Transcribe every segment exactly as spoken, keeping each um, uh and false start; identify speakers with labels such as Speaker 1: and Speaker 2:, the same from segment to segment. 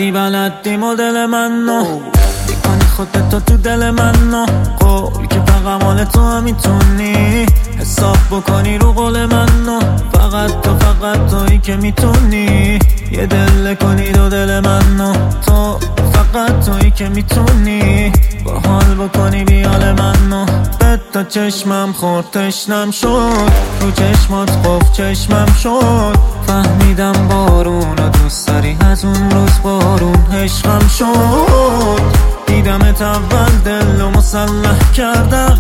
Speaker 1: ولی بلدی مدل منو بیکنی خودتو تو دل منو قول که فقط مال تو هم میتونی حساب بکنی رو قول منو فقط تو فقط تویی که میتونی یه دل کنی دو دل منو تو فقط تویی که میتونی با حال بکنی بیال منو به تا چشمم خورد تشنم شد رو چشمات قفل چشمم شد فهمیدم بارون و دوست داری از اون روز بارون عشقم شد دیدمت اول دل و مسلح کردم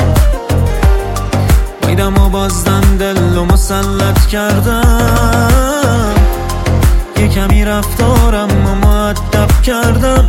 Speaker 1: ویدم و بازدم دل و مسلط کردم یه کمی رفتارم و مؤدب کردم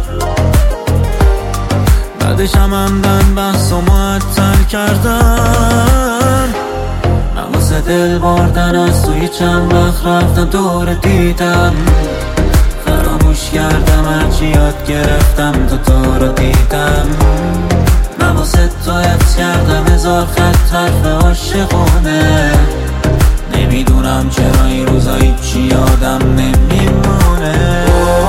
Speaker 1: بعدش هم همدن بحث و معطل کردم من واسه دل بردن از توی چند وقت رفتم دور دیدم فراموش کردم هرچی یاد گرفتم تو تو رو دیدم من واسه تو حفظ کردم هزار خط حرف عاشقونه نمیدونم چرا این روزا هیچی یادم نمیمونه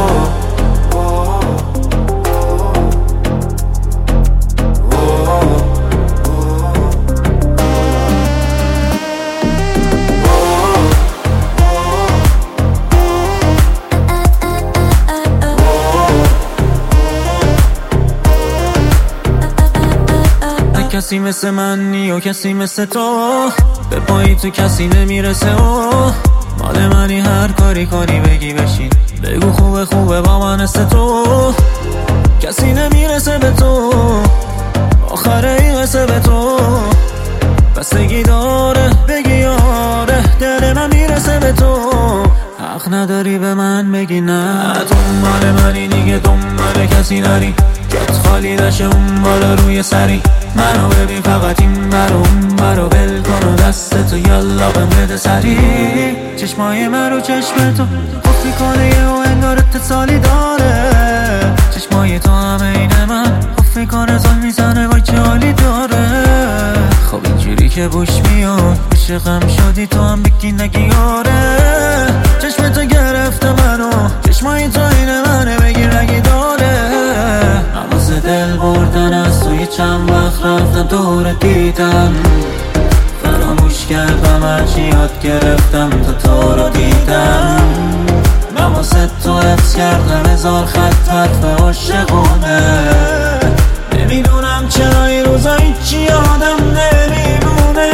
Speaker 1: کسی مثل منی و کسی مثل تو به پایی تو کسی نمیرسه و مال منی هر کاری کنی بگی بشین بگو خوبه خوبه با من است تو کسی نمیرسه به تو آخره این قصه به تو بستگی داره بگی آره دل من میرسه به تو حق نداری به من بگی نه تو مال منی دیگه دنبال کسی نری جات خالی نشه اون بالا روی سری منو ببین فقط این برو اون برو بل کن و دست تو یالا بهم بده سری چشمای من رو چشم تو خفی کنه یه و انگار اتصالی داره چشمای تو هم اینه من خفی کنه زل میزنه وای چه حالی داره خب اینجوری که بوش میاد عشقم شدی تو هم بگی نگی آره چشم تو گرفته منو چشمای تو اینه منه بگیر نگی داره نماز دل بردن از توی چند وقت رفتم دور دیدم فراموش کردم هرچی یاد گرفتم تا تو رو دیدم من واسه تو حفظ کردم هزار خط حرف عاشقونه نمیدونم چرا این روزا هیچی یادم نمیمونه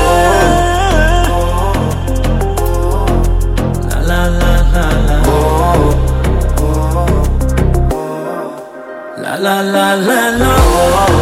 Speaker 1: لا لا لا لا لا لا لا لا